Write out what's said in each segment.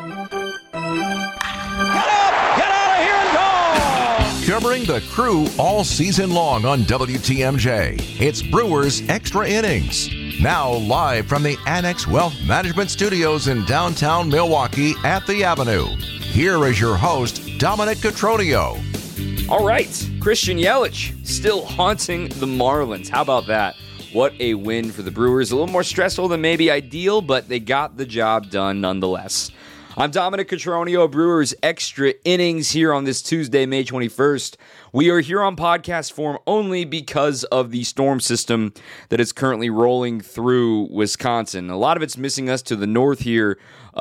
Covering the Crew all season long on WTMJ, it's Brewers Extra Innings. Now live from the Annex Wealth Management Studios in downtown Milwaukee at the Avenue. Here is your host, Dominic Cotroneo. All right, Christian Yelich still haunting the Marlins. How about that? What a win for the Brewers. A little more stressful than maybe ideal, but they got the job done nonetheless. I'm Dominic Cotroneo, Brewers Extra Innings here on this Tuesday, May 21st. We are here on podcast form only because of the storm system that is currently rolling through Wisconsin. A lot of it's missing us to the north here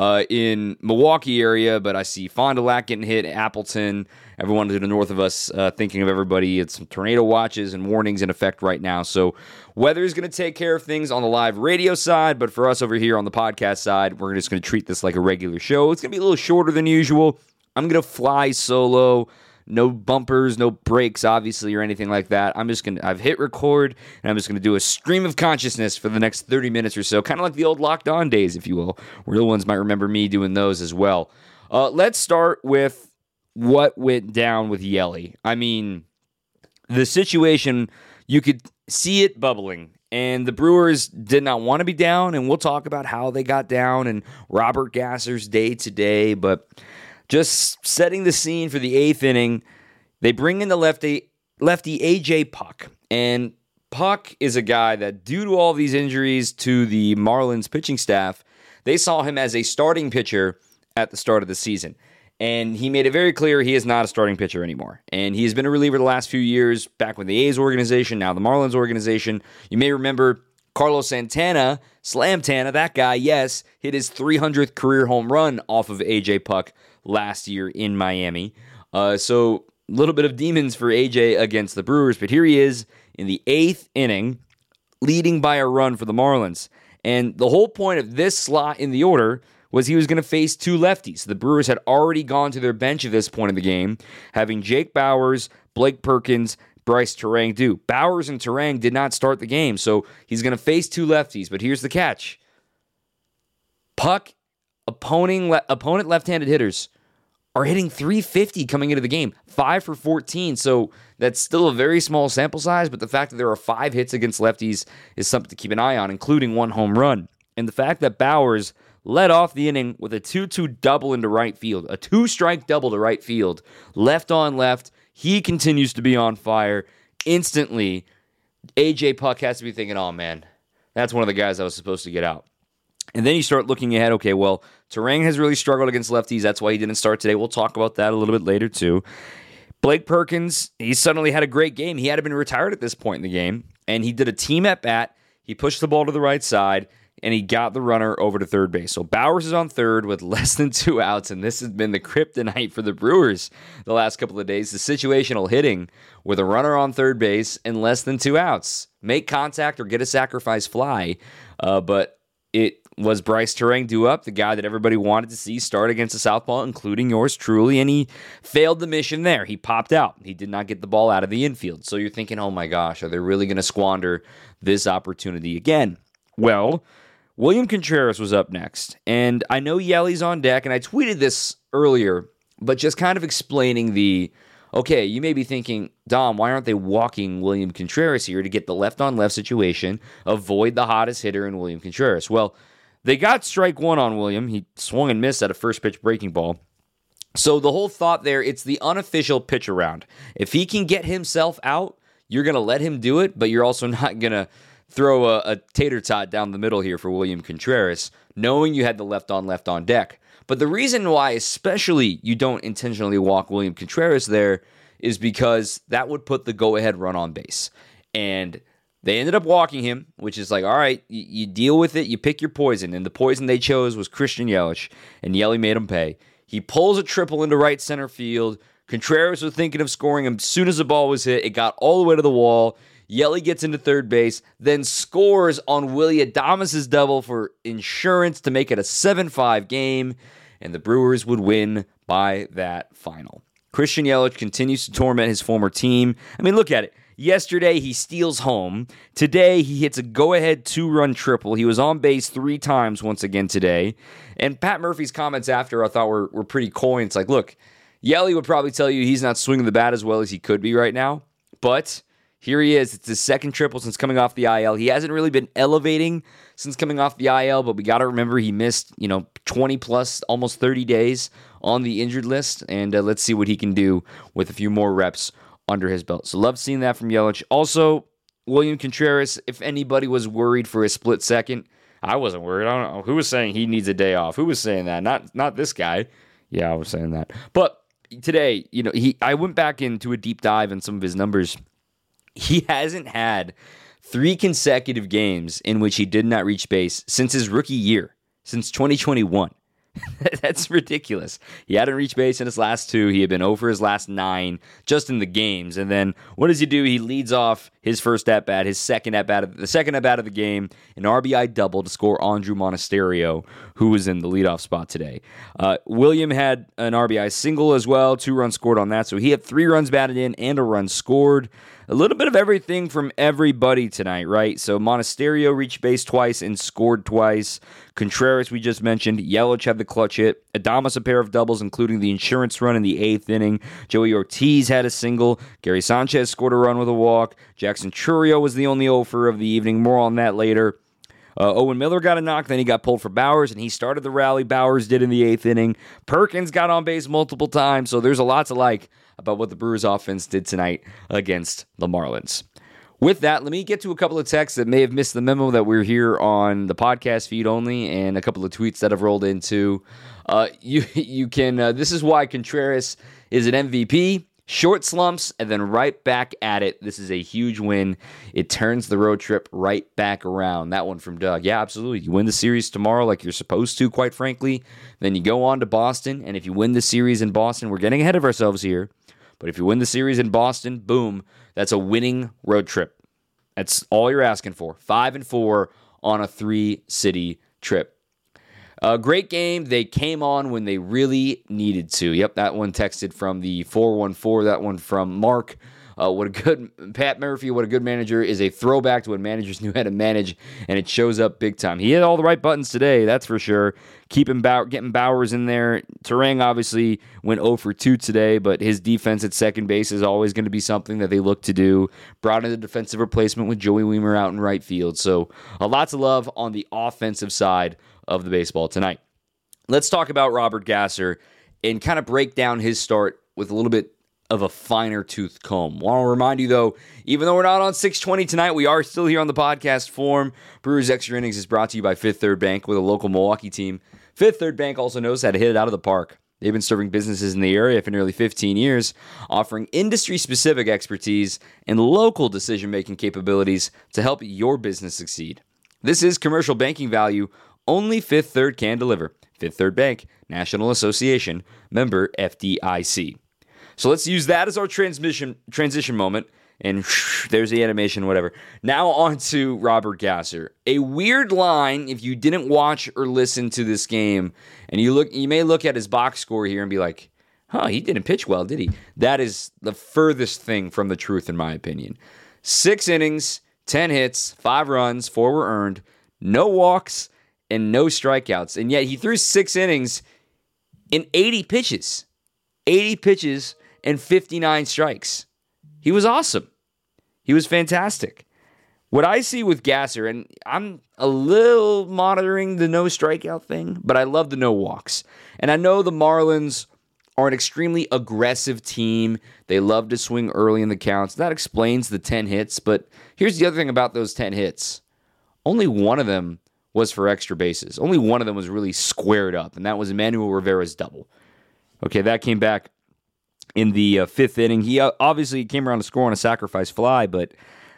in Milwaukee area, but I see Fond du Lac getting hit, Appleton, everyone to the north of us thinking of everybody. It's some tornado watches and warnings in effect right now. So weather is going to take care of things on the live radio side, but for us over here on the podcast side, we're just going to treat this like a regular show. It's going to be a little shorter than usual. I'm going to fly solo. No bumpers, no breaks, obviously, or anything like that. I've hit record, and I'm just going to do a stream of consciousness for the next 30 minutes or so, kind of like the old Locked On days, if you will. Real ones might remember me doing those as well. Let's start with what went down with Yelly. I mean, the situation, you could see it bubbling, and the Brewers did not want to be down, and we'll talk about how they got down and Robert Gasser's day-to-day, but just setting the scene for the eighth inning, they bring in the lefty A.J. Puk. And Puk is a guy that, due to all these injuries to the Marlins pitching staff, they saw him as a starting pitcher at the start of the season. And he made it very clear he is not a starting pitcher anymore. And he has been a reliever the last few years, back with the A's organization, now the Marlins organization. You may remember Carlos Santana, Slamtana, that guy, yes, hit his 300th career home run off of A.J. Puk last year in Miami. So a little bit of demons for AJ against the Brewers, but here he is in the eighth inning, leading by a run for the Marlins. And the whole point of this slot in the order was he was going to face two lefties. The Brewers had already gone to their bench at this point in the game, having Jake Bauers, Blake Perkins, Bryce Terang do. Bauers and Terang did not start the game, so he's going to face two lefties. But here's the catch. Puk, opponent left-handed hitters are hitting .350 coming into the game, 5 for 14. So that's still a very small sample size, but the fact that there are 5 hits against lefties is something to keep an eye on, including 1 home run. And the fact that Bauers led off the inning with a 2-2 double into right field, a 2-strike double to right field, left on left. He continues to be on fire. Instantly, A.J. Puk has to be thinking, oh man, that's one of the guys I was supposed to get out. And then you start looking ahead, okay, well, Terang has really struggled against lefties. That's why he didn't start today. We'll talk about that a little bit later, too. Blake Perkins, he suddenly had a great game. He had been retired at this point in the game, and he did a team at bat. He pushed the ball to the right side, and he got the runner over to third base. So Bauers is on third with less than 2 outs, and this has been the kryptonite for the Brewers the last couple of days. The situational hitting with a runner on third base and less than 2 outs. Make contact or get a sacrifice fly, but it was Bryce Terang due up, the guy that everybody wanted to see start against the southpaw, including yours truly, and he failed the mission there. He popped out. He did not get the ball out of the infield. So you're thinking, oh my gosh, are they really going to squander this opportunity again? Well, William Contreras was up next, and I know Yelly's on deck, and I tweeted this earlier, but just kind of explaining okay, you may be thinking, Dom, why aren't they walking William Contreras here to get the left-on-left situation, avoid the hottest hitter in William Contreras? Well, they got strike one on William. He swung and missed at a first-pitch breaking ball. So the whole thought there, it's the unofficial pitch around. If he can get himself out, you're going to let him do it, but you're also not going to throw a tater tot down the middle here for William Contreras, knowing you had the left on deck. But the reason why especially you don't intentionally walk William Contreras there is because that would put the go-ahead run on base. And they ended up walking him, which is like, all right, you deal with it, you pick your poison. And the poison they chose was Christian Yelich, and Yelly made him pay. He pulls a triple into right center field. Contreras was thinking of scoring him as soon as the ball was hit. It got all the way to the wall. Yelly gets into third base, then scores on Willy Adames' double for insurance to make it a 7-5 game, and the Brewers would win by that final. Christian Yelich continues to torment his former team. I mean, look at it. yesterday he steals home. Today he hits a go-ahead 2-run triple. He was on base 3 times once again today. And Pat Murphy's comments after I thought were pretty coy. It's like, look, Yelly would probably tell you he's not swinging the bat as well as he could be right now. But here he is. It's his second triple since coming off the IL. He hasn't really been elevating since coming off the IL, but we got to remember he missed, 20 plus, almost 30 days on the injured list. And let's see what he can do with a few more reps under his belt. So love seeing that from Yelich. Also, William Contreras, if anybody was worried for a split second, I wasn't worried. I don't know who was saying he needs a day off. Who was saying that? Not this guy. Yeah, I was saying that. But today, I went back into a deep dive in some of his numbers. He hasn't had 3 consecutive games in which he did not reach base since his rookie year, since 2021. That's ridiculous. He hadn't reached base in his last 2. He had been over his last 9 just in the games. And then what does he do? He leads off his first at-bat, the second at-bat of the game, an RBI double to score Andrew Monasterio, who was in the leadoff spot today. William had an RBI single as well, 2 runs scored on that. So he had 3 runs batted in and a run scored. A little bit of everything from everybody tonight, right? So Monasterio reached base twice and scored twice. Contreras, we just mentioned. Yelich had the clutch hit. Adames a pair of doubles, including the insurance run in the 8th inning. Joey Ortiz had a single. Gary Sanchez scored a run with a walk. Jackson Chourio was the only offer of the evening. More on that later. Owen Miller got a knock, then he got pulled for Bowers, and he started the rally Bowers did in the 8th inning. Perkins got on base multiple times, so there's a lot to like about what the Brewers offense did tonight against the Marlins. With that, let me get to a couple of texts that may have missed the memo that we're here on the podcast feed only, and a couple of tweets that have rolled into. You can. This is why Contreras is an MVP. Short slumps and then right back at it. This is a huge win. It turns the road trip right back around. That one from Doug. Yeah, absolutely. You win the series tomorrow like you're supposed to, quite frankly. Then you go on to Boston, and if you win the series in Boston, we're getting ahead of ourselves here, but if you win the series in Boston, boom, that's a winning road trip. That's all you're asking for. 5-4 on a 3-city trip. Great game. They came on when they really needed to. Yep, that one texted from the 414. That one from Mark. Pat Murphy, what a good manager, is a throwback to when managers knew how to manage, and it shows up big time. He hit all the right buttons today, that's for sure. Getting Bowers in there. Turang obviously went 0 for 2 today, but his defense at second base is always going to be something that they look to do. Brought in a defensive replacement with Joey Wiemer out in right field. So a lot to love on the offensive side of the baseball tonight. Let's talk about Robert Gasser and kind of break down his start with a little bit of a finer tooth comb. Want to remind you, though, even though we're not on 620 tonight, we are still here on the podcast form. Brewers Extra Innings is brought to you by Fifth Third Bank with a local Milwaukee team. Fifth Third Bank also knows how to hit it out of the park. They've been serving businesses in the area for nearly 15 years, offering industry-specific expertise and local decision-making capabilities to help your business succeed. This is commercial banking value only Fifth Third can deliver. Fifth Third Bank, National Association, member FDIC. So let's use that as our transition moment. And there's the animation, whatever. Now on to Robert Gasser. A weird line if you didn't watch or listen to this game. And you may look at his box score here and be like, he didn't pitch well, did he? That is the furthest thing from the truth, in my opinion. 6 innings, 10 hits, 5 runs, 4 were earned, no walks, and no strikeouts. And yet he threw 6 innings in 80 pitches. 80 pitches and 59 strikes. He was awesome. He was fantastic. What I see with Gasser, and I'm a little monitoring the no strikeout thing, but I love the no walks. And I know the Marlins are an extremely aggressive team. They love to swing early in the counts. That explains the 10 hits, but here's the other thing about those 10 hits. Only one of them was for extra bases. Only one of them was really squared up, and that was Emmanuel Rivera's double. Okay, that came back in the 5th inning. He obviously came around to score on a sacrifice fly, but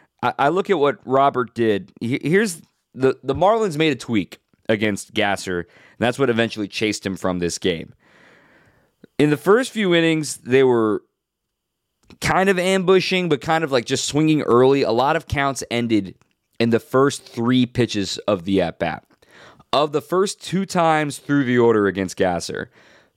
I look at what Robert did. Here's the Marlins made a tweak against Gasser, and that's what eventually chased him from this game. In the first few innings, they were kind of ambushing, but kind of like just swinging early. A lot of counts ended in the first 3 pitches of the at-bat. Of the first 2 times through the order against Gasser,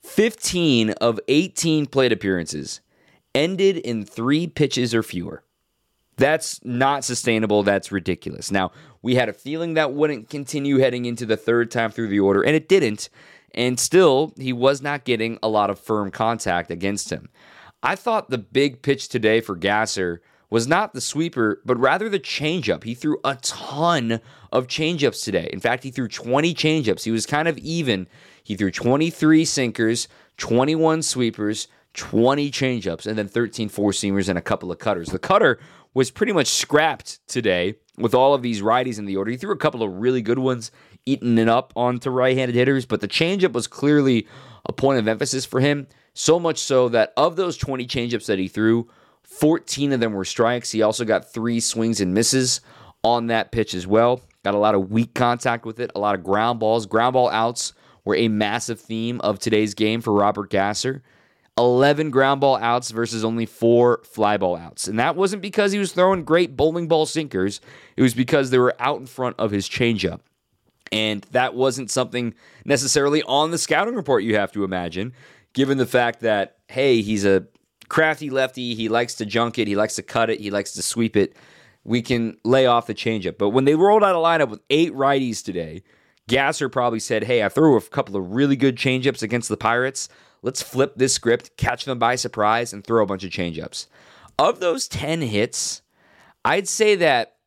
15 of 18 plate appearances ended in 3 pitches or fewer. That's not sustainable. That's ridiculous. Now, we had a feeling that wouldn't continue heading into the third time through the order, and it didn't. And still, he was not getting a lot of firm contact against him. I thought the big pitch today for Gasser was not the sweeper, but rather the changeup. He threw a ton of changeups today. In fact, he threw 20 changeups. He was kind of even. He threw 23 sinkers, 21 sweepers, 20 changeups, and then 13 four-seamers and a couple of cutters. The cutter was pretty much scrapped today with all of these righties in the order. He threw a couple of really good ones, eating it up onto right-handed hitters, but the changeup was clearly a point of emphasis for him, so much so that of those 20 changeups that he threw, 14 of them were strikes. He also got 3 swings and misses on that pitch as well. Got a lot of weak contact with it, a lot of ground balls. Ground ball outs were a massive theme of today's game for Robert Gasser. 11 ground ball outs versus only 4 fly ball outs. And that wasn't because he was throwing great bowling ball sinkers. It was because they were out in front of his changeup. And that wasn't something necessarily on the scouting report, you have to imagine, given the fact that, hey, he's a crafty lefty, he likes to junk it, he likes to cut it, he likes to sweep it. We can lay off the changeup. But when they rolled out a lineup with 8 righties today, Gasser probably said, hey, I threw a couple of really good changeups against the Pirates. Let's flip this script, catch them by surprise, and throw a bunch of changeups. Of those 10 hits, I'd say that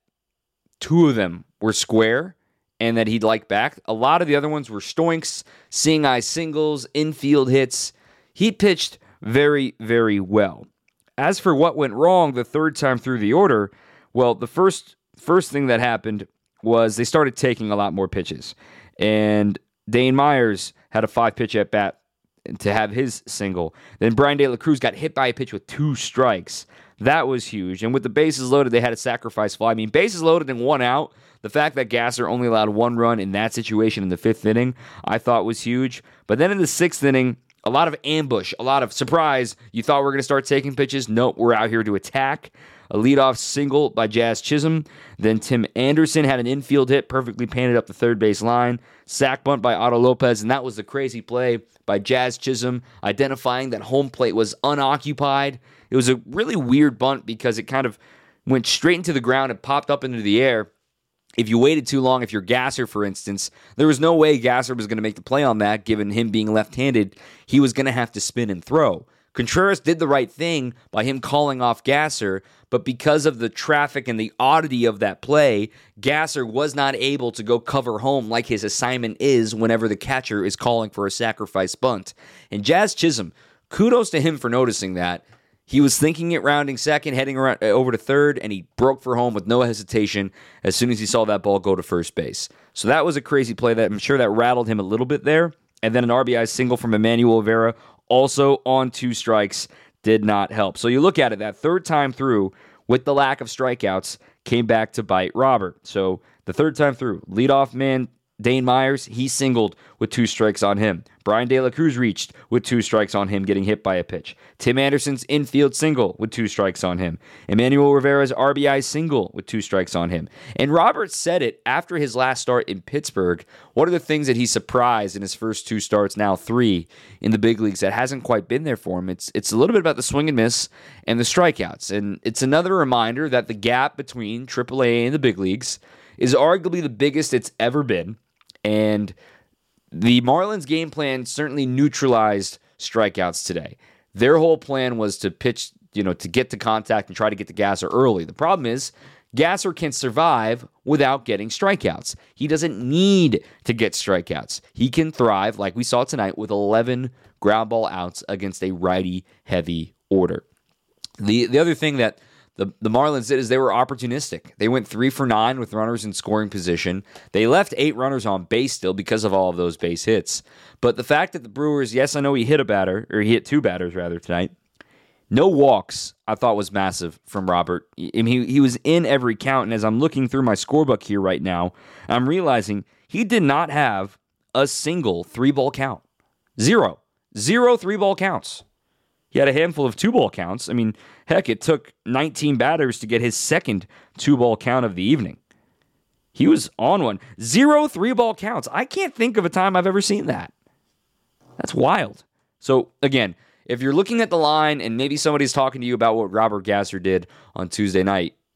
2 of them were square and that he'd like back. A lot of the other ones were stoinks, seeing eye singles, infield hits. He pitched very, very well. As for what went wrong the third time through the order, well, the first thing that happened was they started taking a lot more pitches. And Dane Myers had a 5-pitch at-bat to have his single. Then Brian De La Cruz got hit by a pitch with 2 strikes. That was huge. And with the bases loaded, they had a sacrifice fly. I mean, bases loaded and 1 out. The fact that Gasser only allowed 1 run in that situation in the 5th inning, I thought was huge. But then in the 6th inning, a lot of ambush, a lot of surprise. You thought we were going to start taking pitches. Nope, we're out here to attack. A leadoff single by Jazz Chisholm. Then Tim Anderson had an infield hit, perfectly painted up the third base line. Sack bunt by Otto Lopez, and that was the crazy play by Jazz Chisholm, identifying that home plate was unoccupied. It was a really weird bunt because it kind of went straight into the ground and popped up into the air. If you waited too long, if you're Gasser, for instance, there was no way Gasser was going to make the play on that, given him being left-handed. He was going to have to spin and throw. Contreras did the right thing by him calling off Gasser, but because of the traffic and the oddity of that play, Gasser was not able to go cover home like his assignment is whenever the catcher is calling for a sacrifice bunt. And Jazz Chisholm, kudos to him for noticing that. He was thinking it rounding second, heading around over to third, and he broke for home with no hesitation as soon as he saw that ball go to first base. So that was a crazy play that I'm sure that rattled him a little bit there. And then an RBI single from Emmanuel Rivera, also on 2 strikes, did not help. So you look at it, that third time through, with the lack of strikeouts, came back to bite Robert. So the third time through, leadoff man Dane Myers, he singled with 2 strikes on him. Brian De La Cruz reached with 2 strikes on him, getting hit by a pitch. Tim Anderson's infield single with 2 strikes on him. Emmanuel Rivera's RBI single with 2 strikes on him. And Robert said it after his last start in Pittsburgh. One of the things that he's surprised in his first 2 starts, now 3 in the big leagues, that hasn't quite been there for him. It's a little bit about the swing and miss and the strikeouts. And it's another reminder that the gap between AAA and the big leagues is arguably the biggest it's ever been. And the Marlins game plan certainly neutralized strikeouts today. Their whole plan was to pitch, to get to contact and try to get to Gasser early. The problem is Gasser can survive without getting strikeouts. He doesn't need to get strikeouts. He can thrive, like we saw tonight, with 11 ground ball outs against a righty-heavy order. The other thing that the Marlins did is they were opportunistic. They went 3 for 9 with runners in scoring position. They left 8 runners on base still because of all of those base hits. But the fact that the Brewers, yes, I know he hit he hit 2 batters rather tonight. No walks, I thought, was massive from Robert. I mean, he was in every count, and as I'm looking through my scorebook here right now, I'm realizing he did not have a single 3-ball count. 0 3-ball counts. He had a handful of 2-ball counts. I mean, heck, it took 19 batters to get his second 2-ball count of the evening. He was on one. 0 3-ball counts. I can't think of a time I've ever seen that. That's wild. So, again, if you're looking at the line and maybe somebody's talking to you about what Robert Gasser did on Tuesday night,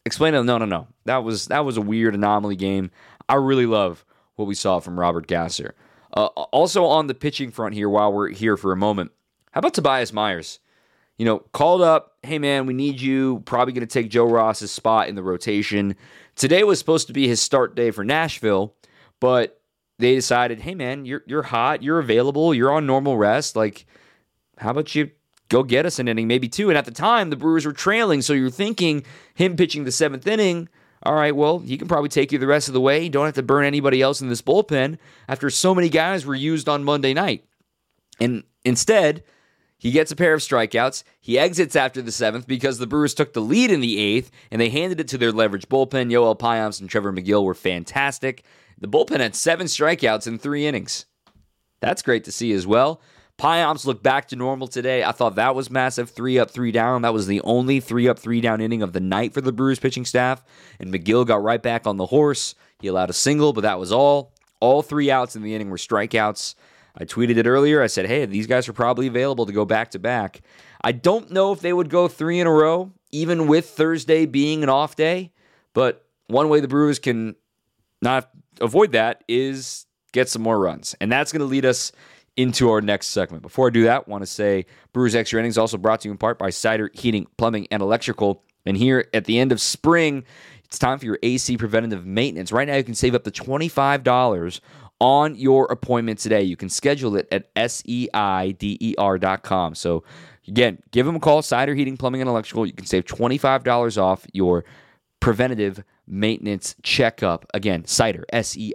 explain to them, no. That was a weird anomaly game. I really love what we saw from Robert Gasser. Also on the pitching front here, while we're here for a moment, how about Tobias Myers? Called up, hey man, we need you. Probably going to take Joe Ross's spot in the rotation. Today was supposed to be his start day for Nashville, but they decided, hey man, you're hot, you're available, you're on normal rest. Like, how about you go get us an inning, maybe two? And at the time, the Brewers were trailing, so you're thinking him pitching the 7th inning, all right, well, he can probably take you the rest of the way. You don't have to burn anybody else in this bullpen after so many guys were used on Monday night. And instead, he gets a pair of strikeouts. He exits after the 7th because the Brewers took the lead in the 8th, and they handed it to their leveraged bullpen. Yoel Payamps and Trevor McGill were fantastic. The bullpen had 7 strikeouts in 3 innings. That's great to see as well. Payamps looked back to normal today. I thought that was massive. 3 up, 3 down. That was the only 3 up, 3 down inning of the night for the Brewers pitching staff. And McGill got right back on the horse. He allowed a single, but that was all. All 3 outs in the inning were strikeouts. I tweeted it earlier. I said, hey, these guys are probably available to go back-to-back. I don't know if they would go 3 in a row, even with Thursday being an off day. But one way the Brewers can not avoid that is get some more runs. And that's going to lead us into our next segment. Before I do that, I want to say Brewers Extra Innings also brought to you in part by Cider Heating, Plumbing, and Electrical. And here at the end of spring, it's time for your AC preventative maintenance. Right now, you can save up to $25 on your appointment today. You can schedule it at SEIDER.com. So again, give them a call, Cider Heating, Plumbing, and Electrical. You can save $25 off your preventative maintenance checkup. Again, Cider,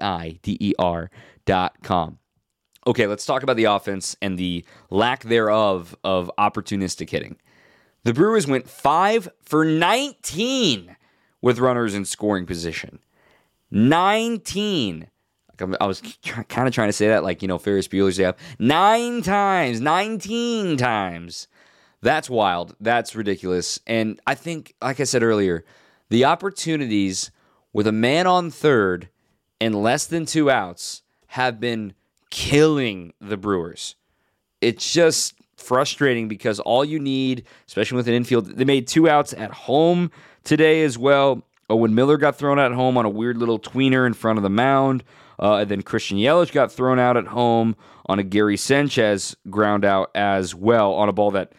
SEIDER.com. Okay, let's talk about the offense and the lack thereof of opportunistic hitting. The Brewers went 5 for 19 with runners in scoring position. 19. I was kind of trying to say that like, Ferris Bueller's Day Off. 19 times. That's wild. That's ridiculous. And I think, like I said earlier, the opportunities with a man on third and less than 2 outs have been killing the Brewers. It's just frustrating because all you need, especially with an infield, they made 2 outs at home today as well. Owen Miller got thrown out at home on a weird little tweener in front of the mound. And then Christian Yelich got thrown out at home on a Gary Sanchez ground out as well on a ball that,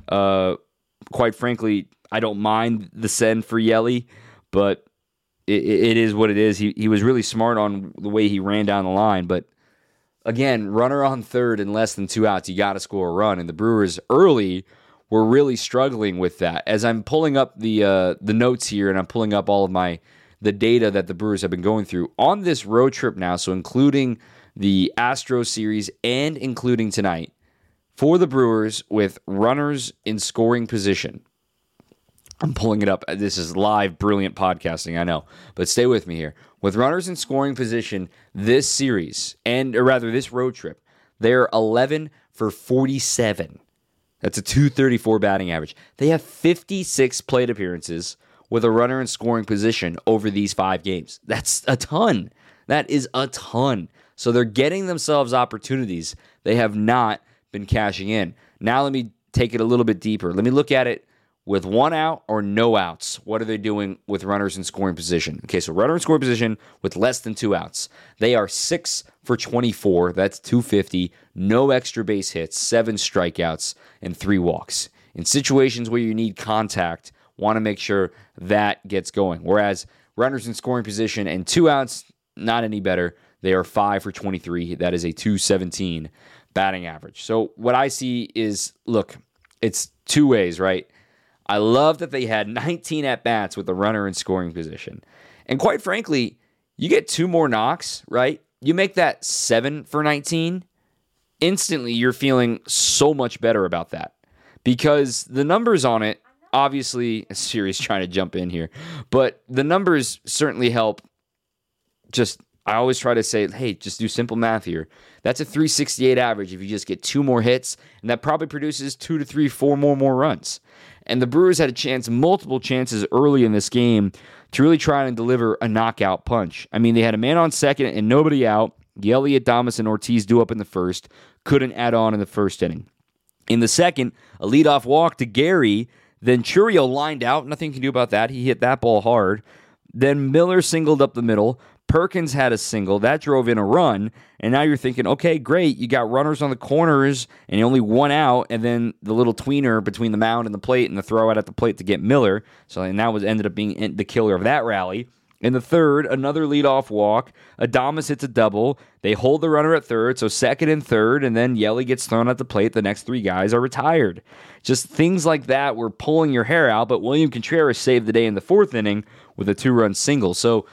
quite frankly, I don't mind the send for Yelly, but it is what it is. He was really smart on the way he ran down the line, but again, runner on third and less than 2 outs, you got to score a run. And the Brewers early were really struggling with that. As I'm pulling up the notes here and I'm pulling up all of the data that the Brewers have been going through on this road trip now, so including the Astros series and including tonight, for the Brewers with runners in scoring position. I'm pulling it up. This is live, brilliant podcasting, I know. But stay with me here. With runners in scoring position this series, or rather this road trip, they're 11 for 47. That's a .234 batting average. They have 56 plate appearances with a runner in scoring position over these 5 games. That's a ton. That is a ton. So they're getting themselves opportunities they have not been cashing in. Now let me take it a little bit deeper. Let me look at it with 1 out or no outs. What are they doing with runners in scoring position? Okay, so runner in scoring position with less than 2 outs. They are 6 for 24. That's .250. No extra base hits, 7 strikeouts, and 3 walks. In situations where you need contact, want to make sure that gets going. Whereas runners in scoring position and 2 outs, not any better. They are 5 for 23. That is a .217 batting average. So what I see is, look, it's 2 ways, right? I love that they had 19 at-bats with a runner in scoring position. And quite frankly, you get 2 more knocks, right? You make that 7 for 19. Instantly, you're feeling so much better about that. Because the numbers on it, obviously, Siri's trying to jump in here, but the numbers certainly help. I always try to say, hey, just do simple math here. That's a .368 average if you just get 2 more hits, and that probably produces 2 to 3, 4 more runs. And the Brewers had a chance, multiple chances early in this game to really try and deliver a knockout punch. I mean, they had a man on second and nobody out. Yelly, Adames, and Ortiz due up in the first. Couldn't add on in the first inning. In the second, a leadoff walk to Gary Then Churio lined out. Nothing you can do about that. He hit that ball hard. Then Miller singled up the middle. Perkins had a single. That drove in a run. And now you're thinking, okay, great. You got runners on the corners and only one out. And then the little tweener between the mound and the plate and the throw out at the plate to get Miller. And that ended up being the killer of that rally. In the third, another leadoff walk. Adames hits a double. They hold the runner at third, so second and third, and then Yelly gets thrown at the plate. The next three guys are retired. Just things like that were pulling your hair out, but William Contreras saved the day in the fourth inning with a 2-run single. So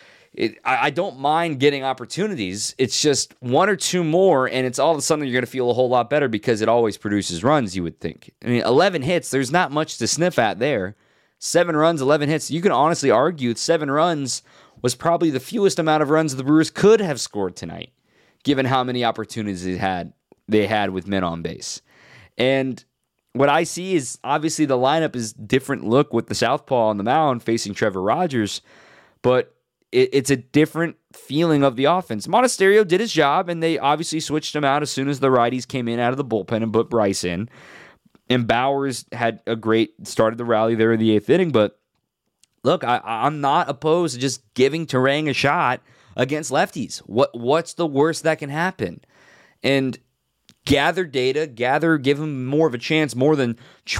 I don't mind getting opportunities. It's just one or two more, and it's all of a sudden you're going to feel a whole lot better because it always produces runs, you would think. I mean, 11 hits, there's not much to sniff at there. 7 runs, 11 hits. You can honestly argue 7 runs was probably the fewest amount of runs the Brewers could have scored tonight, given how many opportunities they had with men on base. And what I see is obviously the lineup is different look with the southpaw on the mound facing Trevor Rogers, but it's a different feeling of the offense. Monasterio did his job, and they obviously switched him out as soon as the righties came in out of the bullpen and put Bryce in. And Bowers started the rally there in the 8th inning. But look, I'm not opposed to just giving Turang a shot against lefties. What's the worst that can happen? And gather data, give him more of a chance, more than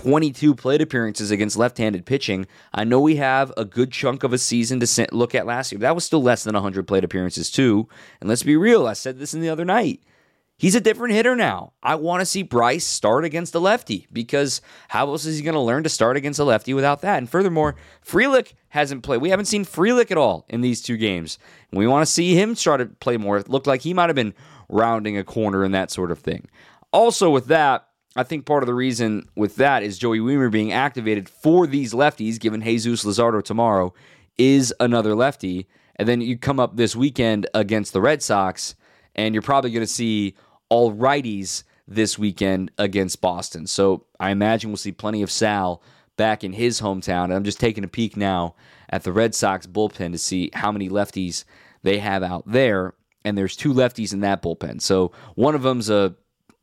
22 plate appearances against left-handed pitching. I know we have a good chunk of a season to look at last year. That was still less than 100 plate appearances too. And let's be real, I said this in the other night. He's a different hitter now. I want to see Bryce start against a lefty because how else is he going to learn to start against a lefty without that? And furthermore, Frelick hasn't played. We haven't seen Frelick at all in these 2 games. And we want to see him start to play more. It looked like he might have been rounding a corner and that sort of thing. Also with that, I think part of the reason with that is Joey Wiemer being activated for these lefties, given Jesus Luzardo tomorrow is another lefty. And then you come up this weekend against the Red Sox, and you're probably going to see all righties this weekend against Boston. So I imagine we'll see plenty of Sal back in his hometown. And I'm just taking a peek now at the Red Sox bullpen to see how many lefties they have out there. And there's 2 lefties in that bullpen. So one of them's a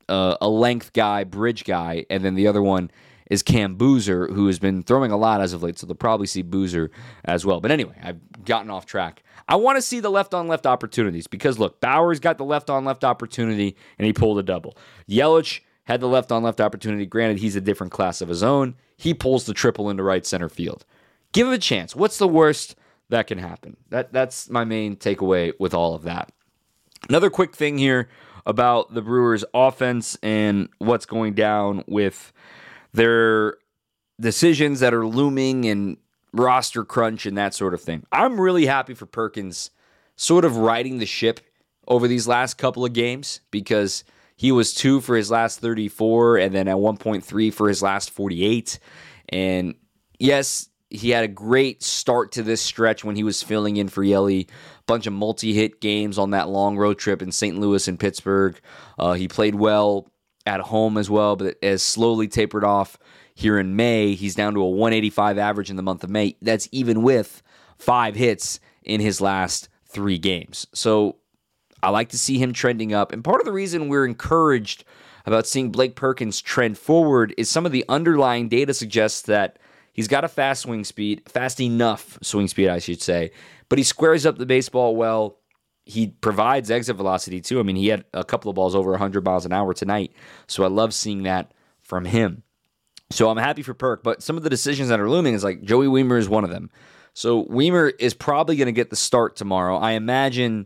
length guy, bridge guy, and then the other one is Cam Boozer, who has been throwing a lot as of late, so they'll probably see Boozer as well. But anyway, I've gotten off track. I want to see the left-on-left opportunities because, look, Bowers got the left-on-left opportunity, and he pulled a double. Yelich had the left-on-left opportunity. Granted, he's a different class of his own. He pulls the triple into right center field. Give him a chance. What's the worst that can happen? That's my main takeaway with all of that. Another quick thing here about the Brewers' offense and what's going down with their decisions that are looming and roster crunch and that sort of thing. I'm really happy for Perkins sort of riding the ship over these last couple of games because he was 2 for his last 34 and then at 1.3 for his last 48. And yes, he had a great start to this stretch when he was filling in for Yelly. Bunch of multi-hit games on that long road trip in St. Louis and Pittsburgh. He played well at home as well, but has slowly tapered off here in May. He's down to a 185 average in the month of May. That's even with 5 hits in his last 3 games. So I like to see him trending up. And part of the reason we're encouraged about seeing Blake Perkins trend forward is some of the underlying data suggests that he's got a fast swing speed, fast enough swing speed, I should say, but he squares up the baseball well. He provides exit velocity, too. I mean, he had a couple of balls over 100 miles an hour tonight, so I love seeing that from him. So I'm happy for Perk, but some of the decisions that are looming is like Joey Wiemer is one of them. So Wiemer is probably going to get the start tomorrow. I imagine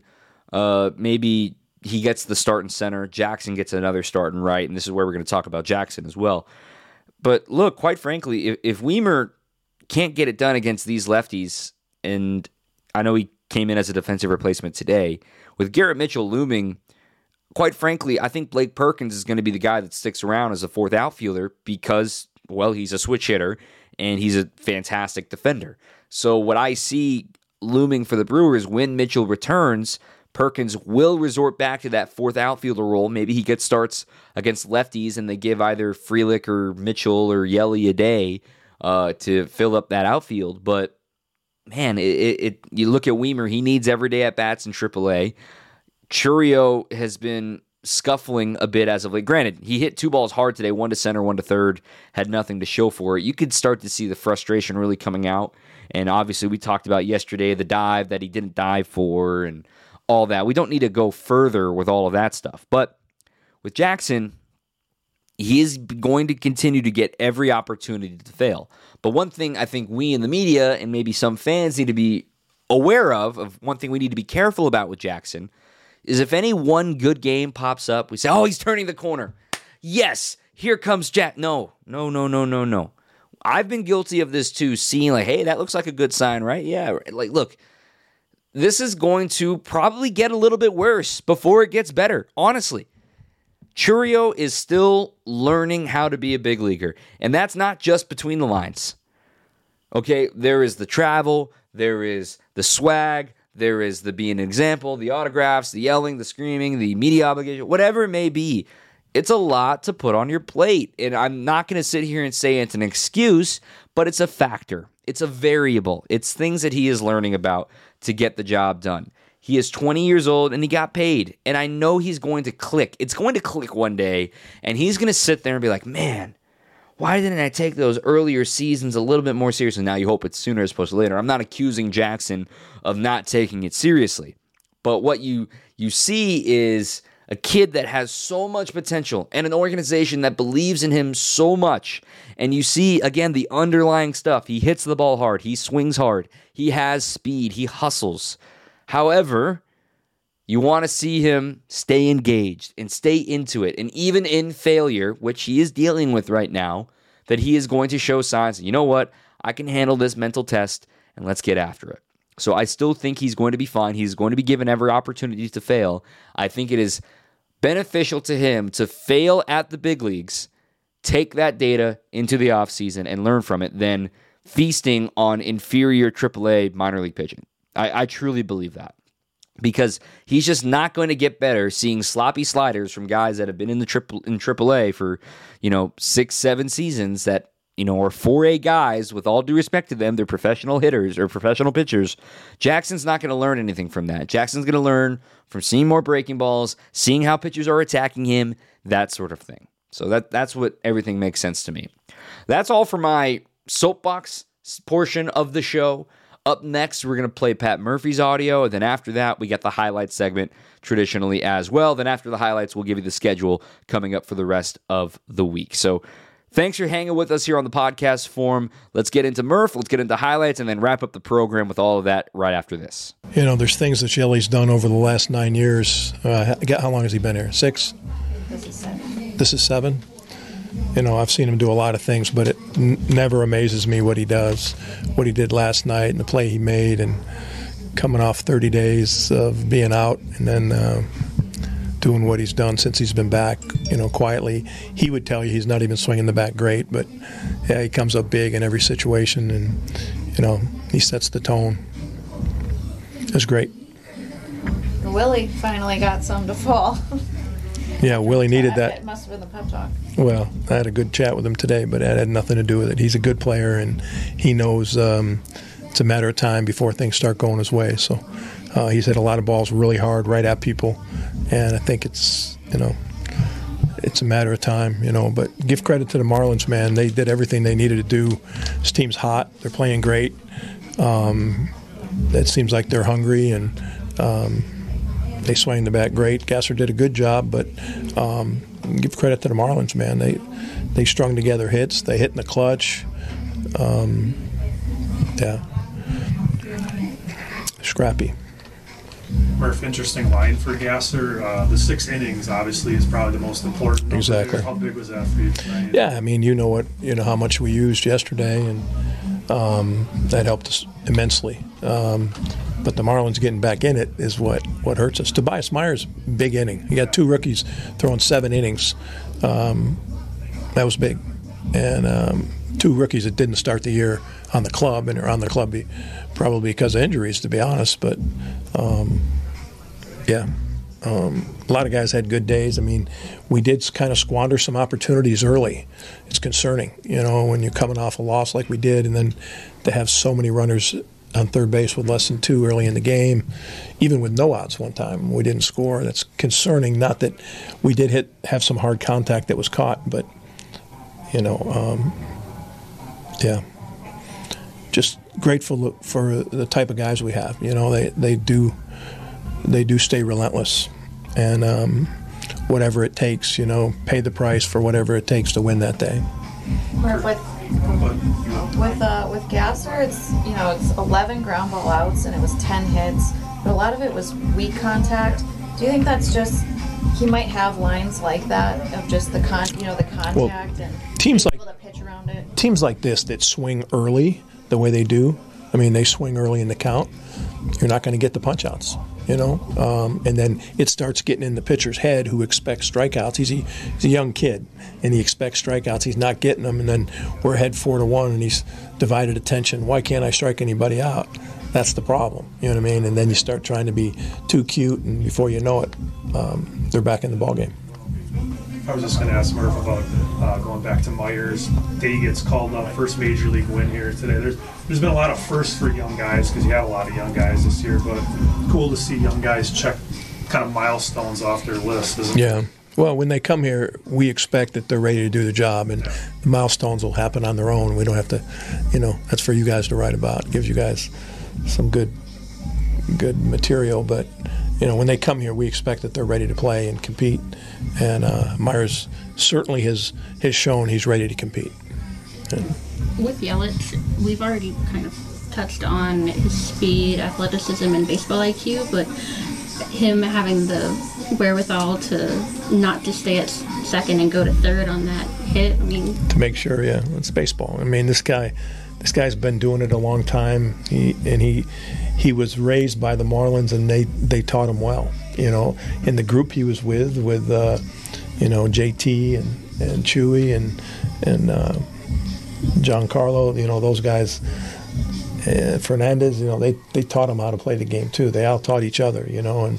maybe he gets the start in center. Jackson gets another start in right, and this is where we're going to talk about Jackson as well. But look, quite frankly, if Wiemer can't get it done against these lefties, and I know he came in as a defensive replacement today, with Garrett Mitchell looming, quite frankly, I think Blake Perkins is going to be the guy that sticks around as a 4th outfielder because, well, he's a switch hitter and he's a fantastic defender. So what I see looming for the Brewers when Mitchell returns, Perkins will resort back to that 4th outfielder role. Maybe he gets starts against lefties and they give either Frelick or Mitchell or Yelly a day to fill up that outfield. But man, you look at Wiemer, he needs everyday at-bats in AAA. Churio has been scuffling a bit as of late. Granted, he hit 2 balls hard today, 1 to center, 1 to third, had nothing to show for it. You could start to see the frustration really coming out. And obviously, we talked about yesterday the dive that he didn't dive for and all that. We don't need to go further with all of that stuff. But with Jackson, he is going to continue to get every opportunity to fail. But one thing I think we in the media and maybe some fans need to be aware of one thing we need to be careful about with Jackson, is if any one good game pops up, we say, oh, he's turning the corner. Yes, here comes Jack. No. I've been guilty of this too, seeing like, hey, that looks like a good sign, right? Yeah, like, look, this is going to probably get a little bit worse before it gets better, honestly. Chourio is still learning how to be a big leaguer, and that's not just between the lines. Okay, there is the travel, there is the swag, there is the being an example, the autographs, the yelling, the screaming, the media obligation, whatever it may be. It's a lot to put on your plate. And I'm not going to sit here and say it's an excuse, but it's a factor. It's a variable. It's things that he is learning about to get the job done. He is 20 years old and he got paid. And I know he's going to click. It's going to click one day. And he's going to sit there and be like, man, why didn't I take those earlier seasons a little bit more seriously? Now you hope it's sooner as opposed to later. I'm not accusing Jackson of not taking it seriously. But what you see is a kid that has so much potential and an organization that believes in him so much. And you see, again, the underlying stuff. He hits the ball hard. He swings hard. He has speed. He hustles. However, you want to see him stay engaged and stay into it. And even in failure, which he is dealing with right now, that he is going to show signs, you know what, I can handle this mental test and let's get after it. So I still think he's going to be fine. He's going to be given every opportunity to fail. I think it is beneficial to him to fail at the big leagues, take that data into the offseason and learn from it, than feasting on inferior AAA minor league pitching. I truly believe that. Because he's just not going to get better seeing sloppy sliders from guys that have been in AAA for, 6-7 seasons that, are 4A guys. With all due respect to them, they're professional hitters or professional pitchers. Jackson's not going to learn anything from that. Jackson's going to learn from seeing more breaking balls, seeing how pitchers are attacking him, that sort of thing. So that's what everything makes sense to me. That's all for my soapbox portion of the show. Up next, we're going to play Pat Murphy's audio, and then after that, we got the highlights segment traditionally as well. Then after the highlights, we'll give you the schedule coming up for the rest of the week. So thanks for hanging with us here on the podcast form. Let's get into Murph, let's get into highlights, and then wrap up the program with all of that right after this. There's things that Shelly's done over the last 9 years. How long has he been here? 6? This is 7. This is 7? I've seen him do a lot of things, but it never amazes me what he does, what he did last night and the play he made, and coming off 30 days of being out and then doing what he's done since he's been back, quietly. He would tell you he's not even swinging the bat great, but yeah, he comes up big in every situation and, he sets the tone. It's great. Willie finally got some to fall. Yeah, Willie needed that. It must have been the pep talk. Well, I had a good chat with him today, but it had nothing to do with it. He's a good player, and he knows it's a matter of time before things start going his way. So he's hit a lot of balls really hard right at people, and I think it's a matter of time, But give credit to the Marlins, man. They did everything they needed to do. This team's hot. They're playing great. It seems like they're hungry, and they swing the bat great. Gasser did a good job, but give credit to the Marlins, man. They strung together hits. They hit in the clutch. Scrappy. Murph, interesting line for Gasser. The 6 innings obviously is probably the most important. Exactly. How big was that for you tonight? Yeah, I mean, how much we used yesterday, and that helped us immensely. But the Marlins getting back in it is what hurts us. Tobias Myers, big inning. You got 2 rookies throwing 7 innings. That was big. And 2 rookies that didn't start the year on the club, and are on the club probably because of injuries, to be honest. But, a lot of guys had good days. I mean, we did kind of squander some opportunities early. It's concerning, when you're coming off a loss like we did, and then to have so many runners on third base with less than 2 early in the game, even with no outs one time. We didn't score. That's concerning. Not that we did have some hard contact that was caught, but, yeah. Just grateful for the type of guys we have. They do stay relentless, and whatever it takes, pay the price for whatever it takes to win that day. With Gasser, it's 11 ground ball outs and it was 10 hits, but a lot of it was weak contact. Do you think that's just he might have lines like that of just the contact and teams able to pitch around it? Teams like this that swing early the way they do, I mean, they swing early in the count, you're not going to get the punch outs. And then it starts getting in the pitcher's head who expects strikeouts. He's a young kid, and he expects strikeouts. He's not getting them, and then we're ahead 4-1, and he's divided attention. Why can't I strike anybody out? That's the problem. You know what I mean? And then you start trying to be too cute, and before you know it, they're back in the ballgame. I was just going to ask Murph about going back to Myers. Day gets called up, first major league win here today. There's been a lot of firsts for young guys because you have a lot of young guys this year, but cool to see young guys check kind of milestones off their list, isn't it? Yeah. Well, when they come here, we expect that they're ready to do the job, and the milestones will happen on their own. We don't have to, that's for you guys to write about. It gives you guys some good material, but when they come here, we expect that they're ready to play and compete. And Myers certainly has shown he's ready to compete. With Yelich, we've already kind of touched on his speed, athleticism, and baseball IQ, but him having the wherewithal to not just stay at second and go to third on that hit, to make sure, yeah, it's baseball. I mean, this guy's been doing it a long time. He was raised by the Marlins, and they taught him well. In the group he was with JT and Chewy and Giancarlo, those guys, Fernandez, they taught him how to play the game too. They all taught each other, and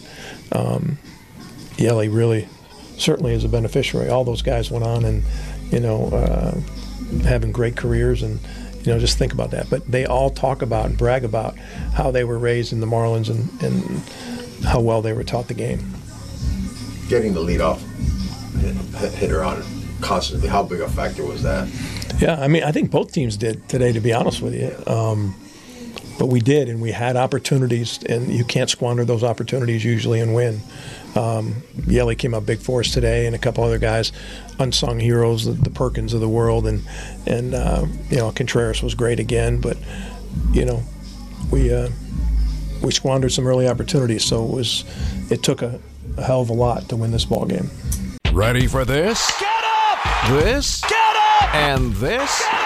Yelly really certainly is a beneficiary. All those guys went on and having great careers, and just think about that. But they all talk about and brag about how they were raised in the Marlins and how well they were taught the game. Getting the leadoff hitter on constantly, how big a factor was that? Yeah, I think both teams did today, to be honest with you. But we did, and we had opportunities, and you can't squander those opportunities usually and win. Yelly came up big for us today, and a couple other guys, unsung heroes, the Perkins of the world, and Contreras was great again. But we squandered some early opportunities, so it took a hell of a lot to win this ball game. Ready for this? Get up! This? Get up! And this? Get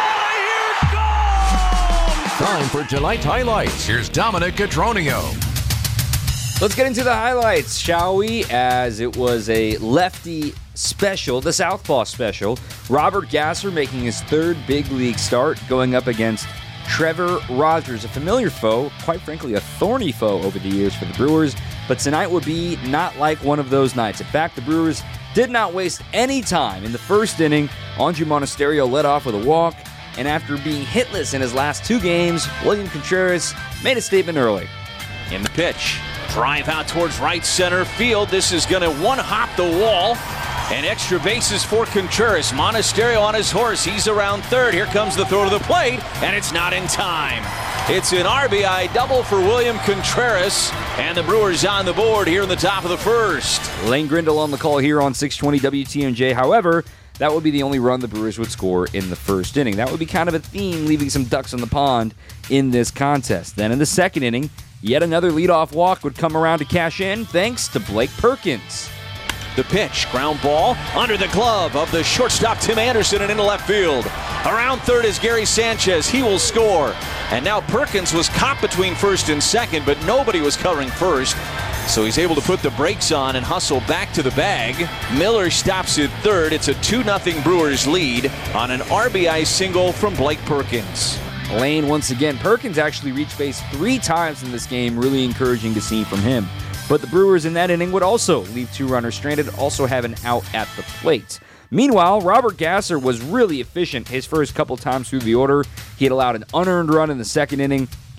out of here! Go! Time for tonight's highlights. Here's Dominic Cotroneo. Let's get into the highlights, shall we? As it was a lefty special, the Southpaw special. Robert Gasser making his third big league start, going up against Trevor Rogers, a familiar foe, quite frankly, a thorny foe over the years for the Brewers. But tonight would be not like one of those nights. In fact, the Brewers did not waste any time. In the first inning, Andrew Monasterio led off with a walk, and after being hitless in his last 2 games, William Contreras made a statement early. In the pitch, drive out towards right center field. This is going to one-hop the wall, and extra bases for Contreras. Monasterio on his horse. He's around third. Here comes the throw to the plate, and it's not in time. It's an RBI double for William Contreras, and the Brewers on the board here in the top of the first. Lane Grindle on the call here on 620 WTMJ. However, that would be the only run the Brewers would score in the first inning. That would be kind of a theme, leaving some ducks in the pond in this contest. Then in the second inning, yet another leadoff walk would come around to cash in thanks to Blake Perkins. The pitch, ground ball under the glove of the shortstop Tim Anderson and into left field. Around third is Gary Sanchez. He will score. And now Perkins was caught between first and second, but nobody was covering first. So he's able to put the brakes on and hustle back to the bag. Miller stops at third. It's a 2-0 Brewers lead on an RBI single from Blake Perkins. Lane once again. Perkins actually reached base 3 times in this game. Really encouraging to see from him. But the Brewers in that inning would also leave 2 runners stranded, also have an out at the plate. Meanwhile, Robert Gasser was really efficient his first couple times through the order. He had allowed an unearned run in the second inning.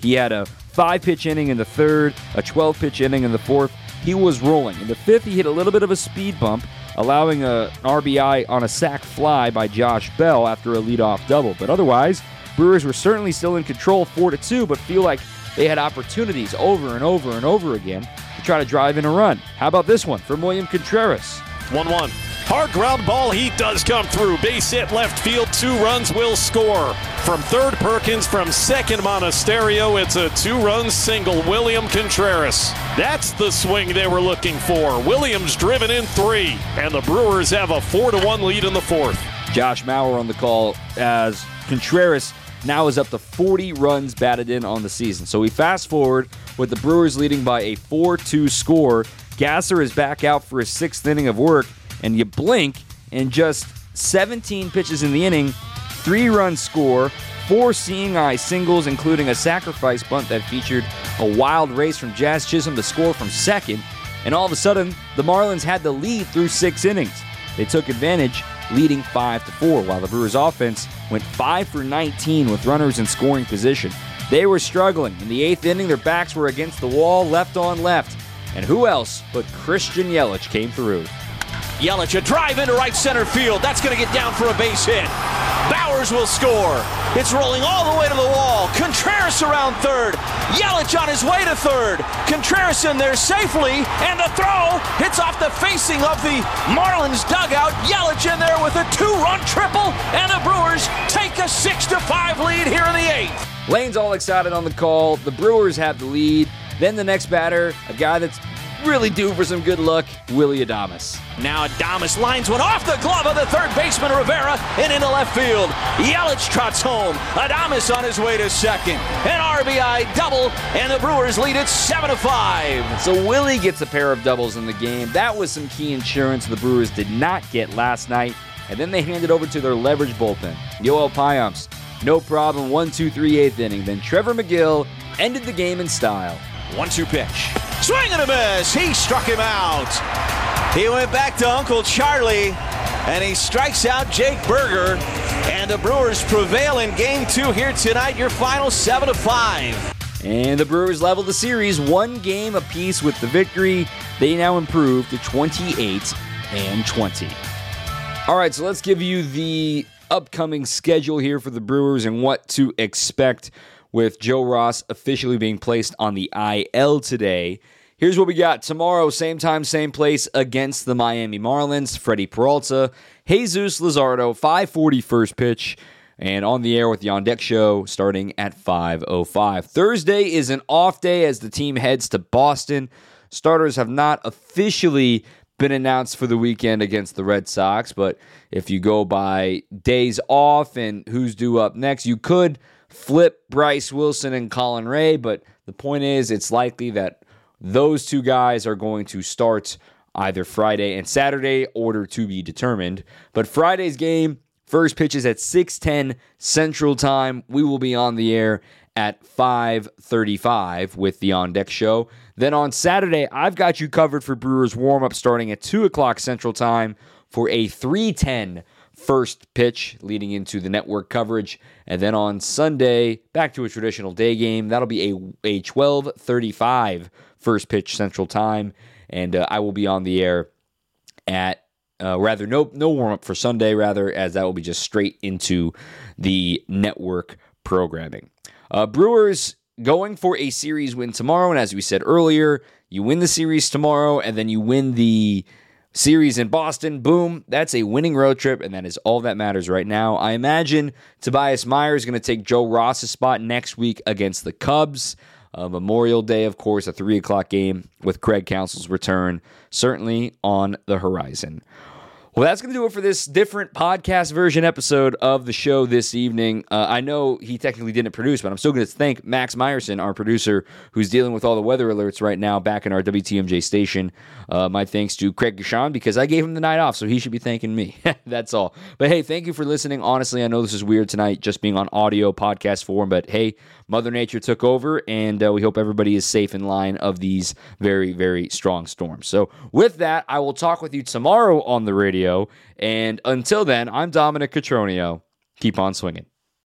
He had a 5-pitch inning in the third, a 12-pitch inning in the fourth. He was rolling. In the fifth, he hit a little bit of a speed bump, allowing an RBI on a sac fly by Josh Bell after a leadoff double. But otherwise, Brewers were certainly still in control 4-2, but feel like they had opportunities over and over and over again to try to drive in a run. How about this one from William Contreras? 1-1. Hard ground ball, he does come through. Base hit left field, 2 runs will score. From third, Perkins. From second, Monasterio. It's a 2-run single, William Contreras. That's the swing they were looking for. Williams driven in 3, and the Brewers have a 4-1 lead in the fourth. Josh Mauer on the call as Contreras now is up to 40 runs batted in on the season. So we fast forward with the Brewers leading by a 4-2 score. Gasser is back out for his 6th inning of work, and you blink, and just 17 pitches in the inning, 3-run score, 4 seeing eye singles, including a sacrifice bunt that featured a wild race from Jazz Chisholm to score from second, and all of a sudden, the Marlins had the lead through 6 innings. They took advantage, leading 5-4, while the Brewers offense went 5 for 19 with runners in scoring position. They were struggling. In the 8th inning, their backs were against the wall, left on left. And who else but Christian Yelich came through. Yelich, a drive into right center field. That's going to get down for a base hit. Bowers will score. It's rolling all the way to the wall. Contreras around third. Yelich on his way to third. Contreras in there safely, and the throw hits off the facing of the Marlins dugout. Yelich in there with a 2-run triple, and the Brewers take a 6-5 lead here in the 8th. Lane's all excited on the call. The Brewers have the lead. Then the next batter, a guy that's really due for some good luck, Willy Adames. Now Adames lines one off the glove of the third baseman Rivera and into left field. Yelich trots home. Adames on his way to second. An RBI double, and the Brewers lead it 7-5. So Willie gets a pair of doubles in the game. That was some key insurance the Brewers did not get last night. And then they handed over to their leverage bullpen. Yoel Payamps, no problem, 1-2-3 8th inning. Then Trevor McGill ended the game in style. 1-2 pitch. Swing and a miss. He struck him out. He went back to Uncle Charlie, and he strikes out Jake Burger. And the Brewers prevail in Game 2 here tonight. Your final 7-5. And the Brewers level the series 1 game apiece with the victory. They now improve to 28-20. All right, so let's give you the upcoming schedule here for the Brewers and what to expect with Joe Ross officially being placed on the IL today. Here's what we got. Tomorrow, same time, same place against the Miami Marlins. Freddie Peralta, Jesus Luzardo, 5:40 first pitch, and on the air with the On Deck Show starting at 5:05. Thursday is an off day as the team heads to Boston. Starters have not officially been announced for the weekend against the Red Sox, but if you go by days off and who's due up next, you could flip Bryce Wilson and Colin Ray, but the point is it's likely that those two guys are going to start either Friday and Saturday, order to be determined. But Friday's game, first pitch is at 6:10 Central Time. We will be on the air at 5:35 with the On Deck Show. Then on Saturday, I've got you covered for Brewers warm-up starting at 2 o'clock Central Time for a 3:10 first pitch leading into the network coverage. And then on Sunday, back to a traditional day game. That'll be a 12:35 first pitch Central Time. And I will be on the air at, no warm-up for Sunday, as that will be just straight into the network programming. Brewers going for a series win tomorrow. And as we said earlier, you win the series tomorrow and then you win the series in Boston, boom, that's a winning road trip, and that is all that matters right now. I imagine Tobias Meyer is going to take Joe Ross's spot next week against the Cubs. Memorial Day, of course, a 3 o'clock game with Craig Counsell's return, certainly on the horizon. Well, that's going to do it for this different podcast version episode of the show this evening. I know he technically didn't produce, but I'm still going to thank Max Meyerson, our producer, who's dealing with all the weather alerts right now back in our WTMJ station. My thanks to Craig Gashon, because I gave him the night off, so he should be thanking me. That's all. But hey, thank you for listening. Honestly, I know this is weird tonight, just being on audio podcast form, but hey, Mother Nature took over, and we hope everybody is safe in line of these very, very strong storms. So with that, I will talk with you tomorrow on the radio. And until then, I'm Dominic Cotroneo. Keep on swinging.